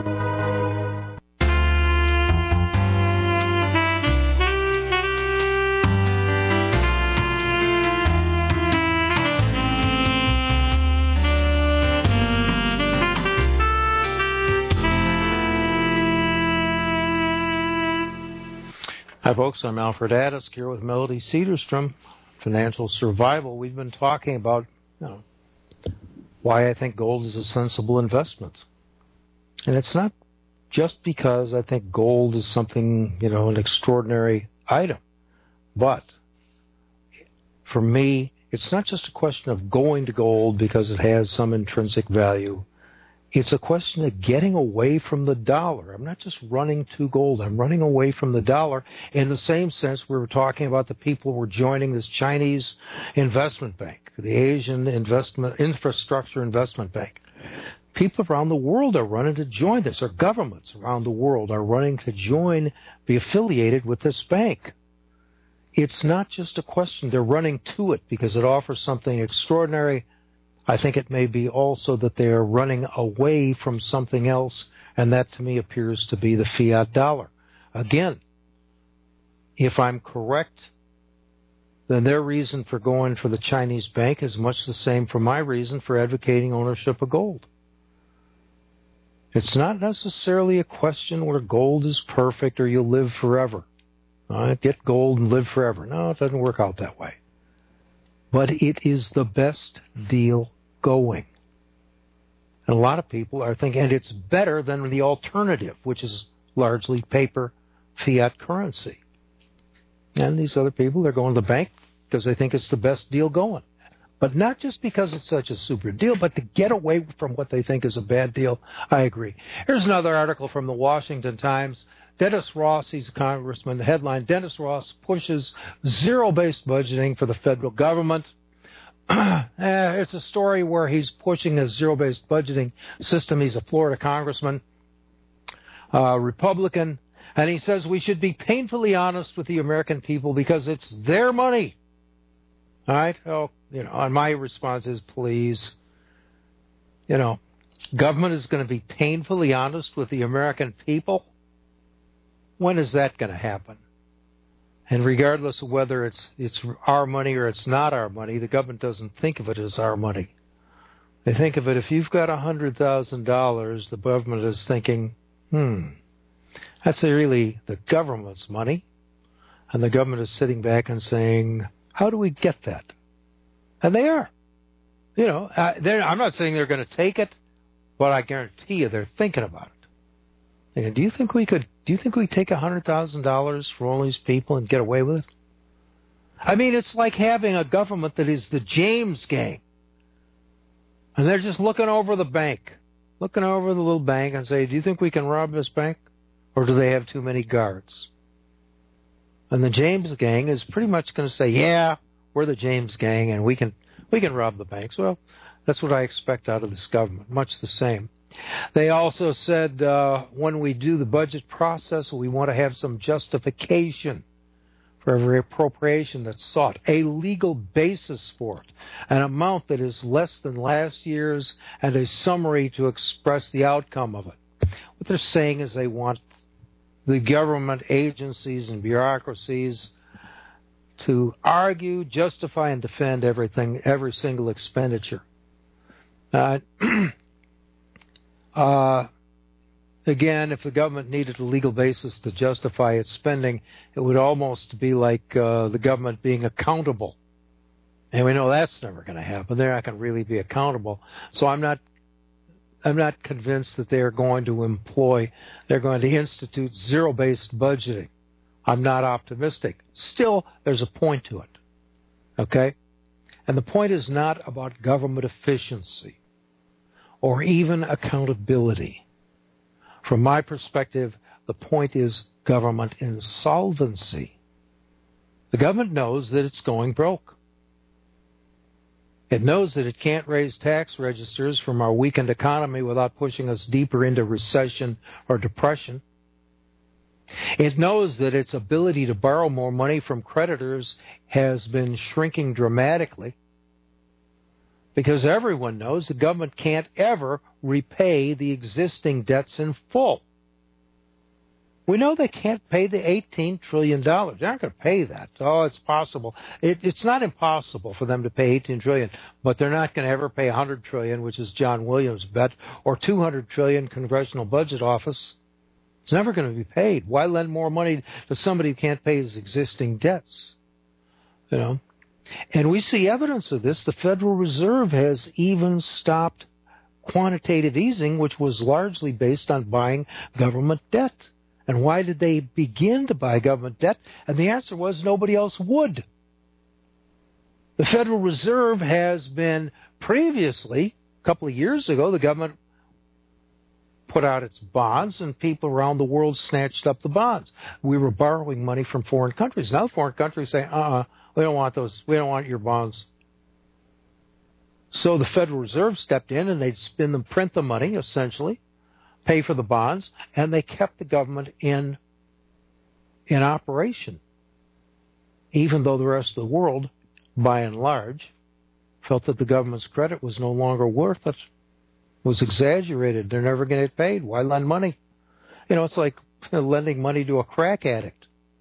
Hi, folks. I'm Alfred Addisk here with Melody Cedarstrom, Financial Survival. We've been talking about, you know, why I think gold is a sensible investment. And it's not just because I think gold is something, you know, an extraordinary item. But for me, it's not just a question of going to gold because it has some intrinsic value. It's a question of getting away from the dollar. I'm not just running to gold. I'm running away from the dollar. In the same sense, we were talking about the people who were joining this Chinese investment bank, the Asian investment infrastructure investment bank. People around the world are running to join this, or governments around the world are running to join, be affiliated with this bank. It's not just a question. They're running to it because it offers something extraordinary. I think it may be also that they are running away from something else, and that to me appears to be the fiat dollar. Again, if I'm correct, then their reason for going for the Chinese bank is much the same for my reason for advocating ownership of gold. It's not necessarily a question where gold is perfect or you'll live forever. Uh, get gold and live forever. No, it doesn't work out that way. But it is the best deal going. And a lot of people are thinking, and it's better than the alternative, which is largely paper fiat currency. And these other people, they're going to the bank because they think it's the best deal going. But not just because it's such a super deal, but to get away from what they think is a bad deal. I agree. Here's another article from the Washington Times. Dennis Ross, he's a congressman. The headline, Dennis Ross pushes zero-based budgeting for the federal government. uh, it's a story where he's pushing a zero-based budgeting system. He's a Florida congressman, uh, Republican, and he says we should be painfully honest with the American people because it's their money. All right? Oh, you know, and my response is, please, you know, government is going to be painfully honest with the American people? When is that going to happen? And regardless of whether it's it's our money or it's not our money, the government doesn't think of it as our money. They think of it, if you've got one hundred thousand dollars, the government is thinking, hmm, that's really the government's money. And the government is sitting back and saying, how do we get that? And they are. You know, uh, I'm not saying they're going to take it, but I guarantee you they're thinking about it. And do you think we could? Do you think we take a hundred thousand dollars for all these people and get away with it? I mean, it's like having a government that is the James gang, and they're just looking over the bank, looking over the little bank, and say, "Do you think we can rob this bank, or do they have too many guards?" And the James gang is pretty much going to say, "Yeah, we're the James gang, and we can we can rob the banks." Well, that's what I expect out of this government. Much the same. They also said uh, when we do the budget process, we want to have some justification for every appropriation that's sought, a legal basis for it, an amount that is less than last year's, and a summary to express the outcome of it. What they're saying is they want the government agencies and bureaucracies to argue, justify, and defend everything, every single expenditure. Uh, Uh, again, if the government needed a legal basis to justify its spending, it would almost be like uh, the government being accountable. And we know that's never going to happen. They're not going to really be accountable. So I'm not I'm not convinced that they're going to employ, they're going to institute zero-based budgeting. I'm not optimistic. Still, there's a point to it. Okay? And the point is not about government efficiency or even accountability. From my perspective, the point is government insolvency. The government knows that it's going broke. It knows that it can't raise tax registers from our weakened economy without pushing us deeper into recession or depression. It knows that its ability to borrow more money from creditors has been shrinking dramatically, because everyone knows the government can't ever repay the existing debts in full. We know they can't pay the eighteen trillion dollars. They're not going to pay that. Oh, it's possible. It, it's not impossible for them to pay eighteen trillion dollars, but they're not going to ever pay one hundred trillion dollars, which is John Williams' bet, or two hundred trillion dollars Congressional Budget Office. It's never going to be paid. Why lend more money to somebody who can't pay his existing debts? You know? And we see evidence of this. The Federal Reserve has even stopped quantitative easing, which was largely based on buying government debt. And why did they begin to buy government debt? And the answer was nobody else would. The Federal Reserve has been previously, a couple of years ago, the government put out its bonds, and people around the world snatched up the bonds. We were borrowing money from foreign countries. Now foreign countries say, uh-uh, we don't want those. We don't want your bonds. So the Federal Reserve stepped in, and they'd spin them, print the money, essentially, pay for the bonds, and they kept the government in in operation, even though the rest of the world, by and large, felt that the government's credit was no longer worth it, was exaggerated. They're never going to get paid. Why lend money? You know, it's like lending money to a crack addict.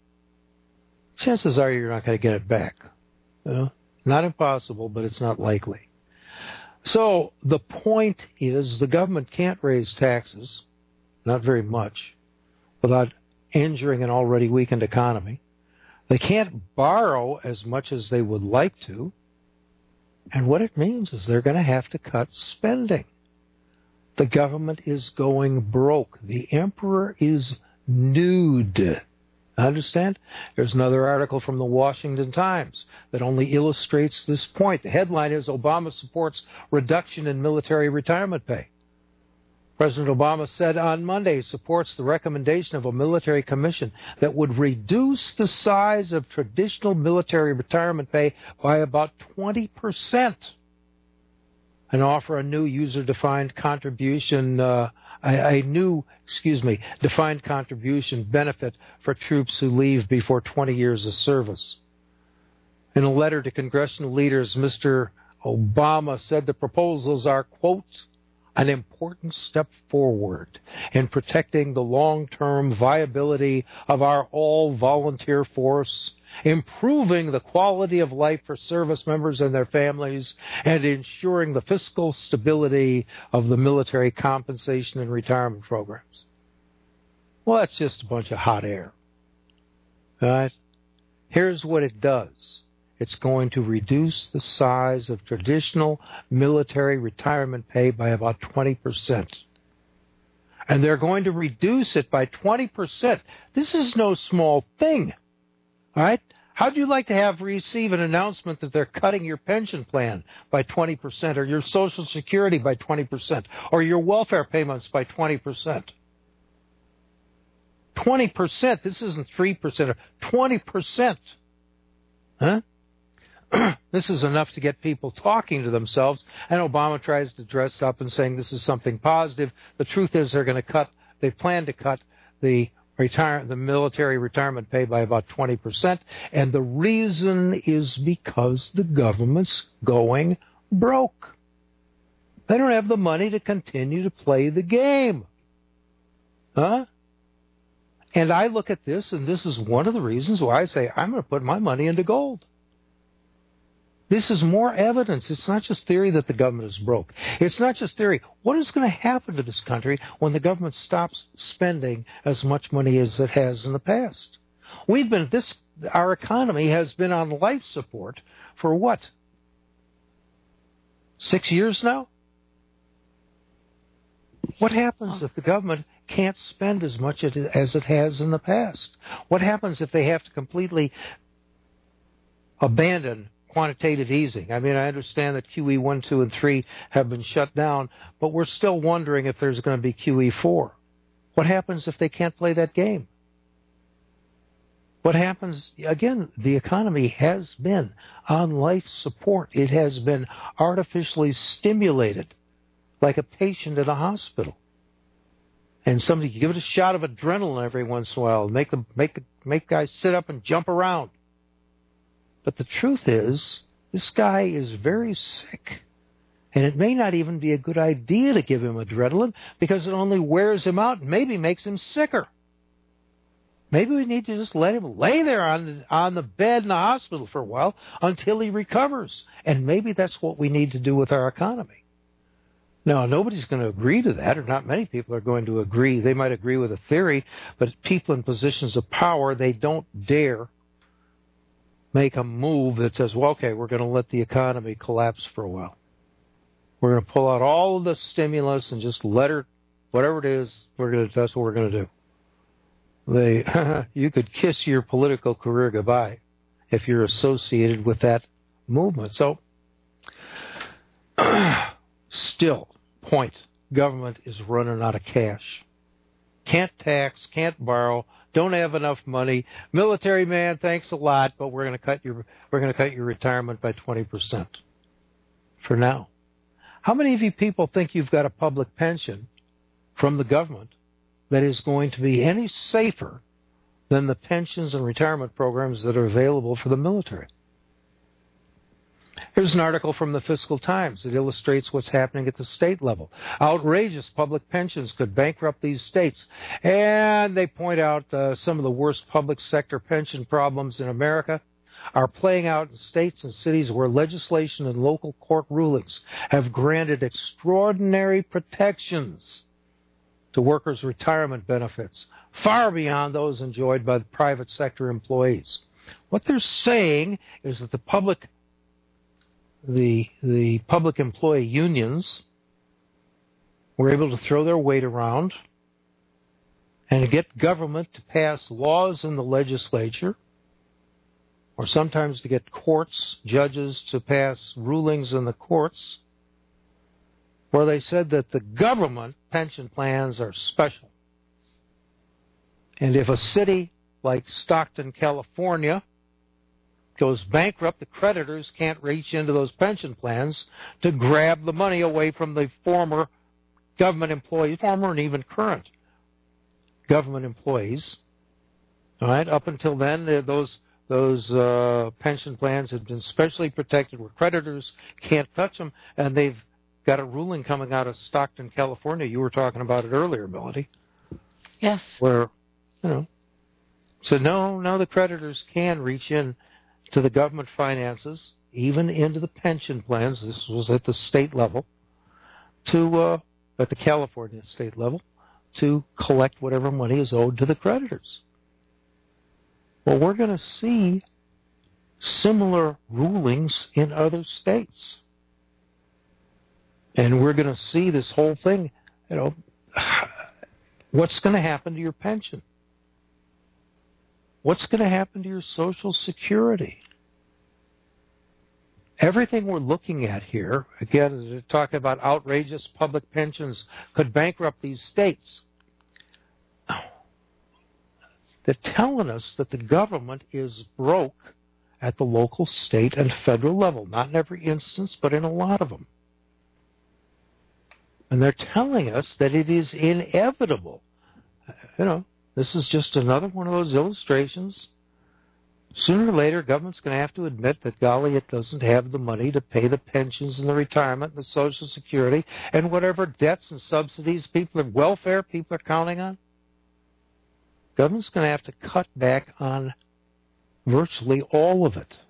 Chances are you're not going to get it back. You know? Not impossible, but it's not likely. So the point is the government can't raise taxes, not very much, without injuring an already weakened economy. They can't borrow as much as they would like to. And what it means is they're going to have to cut spending. The government is going broke. The emperor is nude. Understand? There's another article from the Washington Times that only illustrates this point. The headline is Obama supports reduction in military retirement pay. President Obama said on Monday he supports the recommendation of a military commission that would reduce the size of traditional military retirement pay by about twenty percent and offer a new user-defined contribution uh, A, a new, excuse me, defined contribution benefit for troops who leave before twenty years of service. In a letter to congressional leaders, Mister Obama said the proposals are, quote, an important step forward in protecting the long-term viability of our all-volunteer force, improving the quality of life for service members and their families, and ensuring the fiscal stability of the military compensation and retirement programs. Well, that's just a bunch of hot air. All right? Here's what it does. It's going to reduce the size of traditional military retirement pay by about twenty percent. And they're going to reduce it by twenty percent. This is no small thing. All right? How'd you like to have receive an announcement that they're cutting your pension plan by twenty percent or your Social Security by twenty percent or your welfare payments by twenty percent? twenty percent. This isn't three percent or twenty percent. Huh? This is enough to get people talking to themselves, and Obama tries to dress up and saying this is something positive. The truth is they're going to cut, they plan to cut the retire, the military retirement pay by about twenty percent, and the reason is because the government's going broke. They don't have the money to continue to play the game. Huh? And I look at this, and this is one of the reasons why I say I'm going to put my money into gold. This is more evidence. It's not just theory that the government is broke. It's not just theory. What is going to happen to this country when the government stops spending as much money as it has in the past? We've been, this, our economy has been on life support for what? Six years now? What happens if the government can't spend as much as it has in the past? What happens if they have to completely abandon quantitative easing? I mean, I understand that Q E one, two, and three have been shut down, but we're still wondering if there's going to be Q E four. What happens if they can't play that game? What happens, again, the economy has been on life support. It has been artificially stimulated like a patient in a hospital. And somebody give it a shot of adrenaline every once in a while, make them make make guys sit up and jump around. But the truth is, this guy is very sick. And it may not even be a good idea to give him adrenaline because it only wears him out and maybe makes him sicker. Maybe we need to just let him lay there on the, on the bed in the hospital for a while until he recovers. And maybe that's what we need to do with our economy. Now, nobody's going to agree to that, or not many people are going to agree. They might agree with a theory, but people in positions of power, they don't dare make a move that says, well, okay, we're going to let the economy collapse for a while. We're going to pull out all of the stimulus and just let her, whatever it is, we're going to, that's what we're going to do. They, you could kiss your political career goodbye if you're associated with that movement. So, still, point, government is running out of cash. Can't tax, can't borrow, don't have enough money. Military man, thanks a lot, but we're going to cut your we're going to cut your retirement by twenty percent for now. How many of you people think you've got a public pension from the government that is going to be any safer than the pensions and retirement programs that are available for the military? Here's an article from the Fiscal Times. It illustrates what's happening at the state level. Outrageous public pensions could bankrupt these states. And they point out uh, some of the worst public sector pension problems in America are playing out in states and cities where legislation and local court rulings have granted extraordinary protections to workers' retirement benefits, far beyond those enjoyed by the private sector employees. What they're saying is that the public The the public employee unions were able to throw their weight around and get government to pass laws in the legislature, or sometimes to get courts, judges to pass rulings in the courts, where they said that the government pension plans are special. And if a city like Stockton, California, goes bankrupt, the creditors can't reach into those pension plans to grab the money away from the former government employees, former and even current government employees. All right, up until then, those those uh, pension plans have been specially protected where creditors can't touch them, and they've got a ruling coming out of Stockton, California. You were talking about it earlier, Melody. Yes. Where, you know, so no, no, the creditors can reach in to the government finances, even into the pension plans. This was at the state level, to uh, at the California state level, to collect whatever money is owed to the creditors. Well, we're going to see similar rulings in other states, and we're going to see this whole thing. You know, What's going to happen to your pension? What's going to happen to your Social Security? Everything we're looking at here, again, they're talking about outrageous public pensions could bankrupt these states. They're telling us that the government is broke at the local, state, and federal level. Not in every instance, but in a lot of them. And they're telling us that it is inevitable. You know, this is just another one of those illustrations. Sooner or later, government's going to have to admit that, golly, it doesn't have the money to pay the pensions and the retirement and the Social Security and whatever debts and subsidies, people are, welfare people are counting on. Government's going to have to cut back on virtually all of it.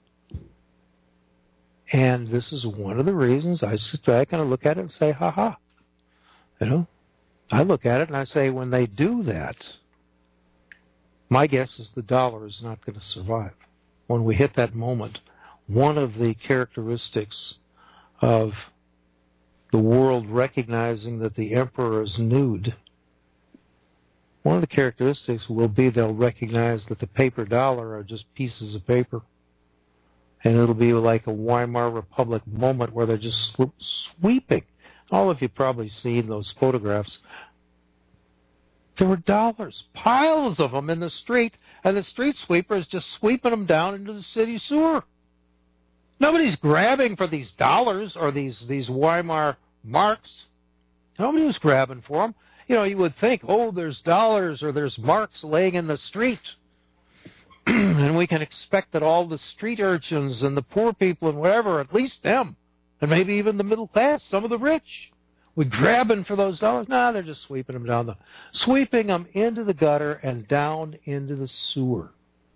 And this is one of the reasons I sit back and I look at it and say, ha ha. You know, I look at it and I say, when they do that, my guess is the dollar is not going to survive. When we hit that moment, one of the characteristics of the world recognizing that the emperor is nude, one of the characteristics will be they'll recognize that the paper dollar are just pieces of paper. And it'll be like a Weimar Republic moment where they're just sweeping. All of you probably seen those photographs. There were dollars, piles of them in the street, and the street sweeper is just sweeping them down into the city sewer. Nobody's grabbing for these dollars or these, these Weimar marks. Nobody was grabbing for them. You know, you would think, oh, there's dollars or there's marks laying in the street. And we can expect that all the street urchins and the poor people and whatever, at least them, and maybe even the middle class, some of the rich, would grabbing for those dollars. No, they're just sweeping them down, the, sweeping them into the gutter and down into the sewer.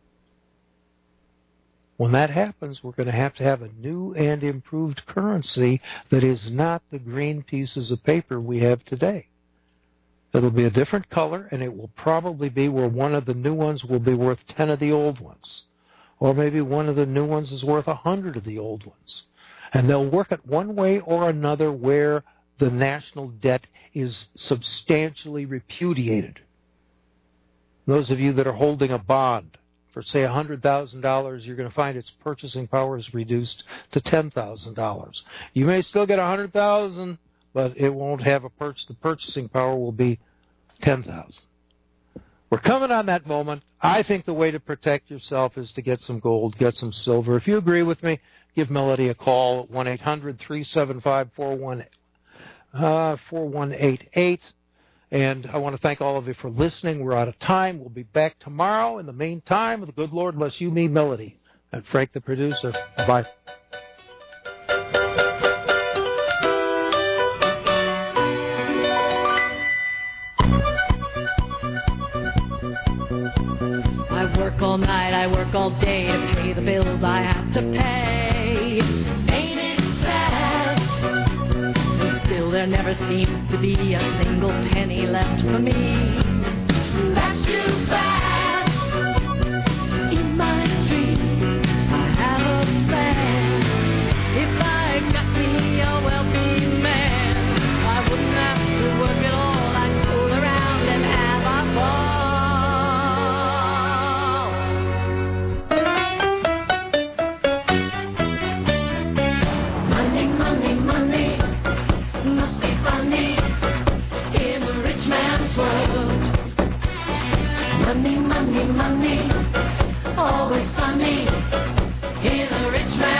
When that happens, we're going to have to have a new and improved currency that is not the green pieces of paper we have today. It'll be a different color, and it will probably be where one of the new ones will be worth ten of the old ones. Or maybe one of the new ones is worth a hundred of the old ones. And they'll work it one way or another where the national debt is substantially repudiated. Those of you that are holding a bond for, say, one hundred thousand dollars, you're going to find its purchasing power is reduced to ten thousand dollars. You may still get one hundred thousand dollars, but it won't have a purchase. The purchasing power will be ten thousand dollars. We're coming on that moment. I think the way to protect yourself is to get some gold, get some silver. If you agree with me, give Melody a call at one eight hundred three seven five four one eight eight. And I want to thank all of you for listening. We're out of time. We'll be back tomorrow. In the meantime, the good Lord bless you, me, Melody, and Frank the producer. Bye. I work all night, I work all day to pay the bills I have to pay. Ain't it sad? And still there never seems to be a single penny left for me. That's too bad. In my dream, I have a plan. If I got me a wealthy man, I wouldn't have to work at all. I'd fool around and have a ball. Money, money, always sunny in a rich man.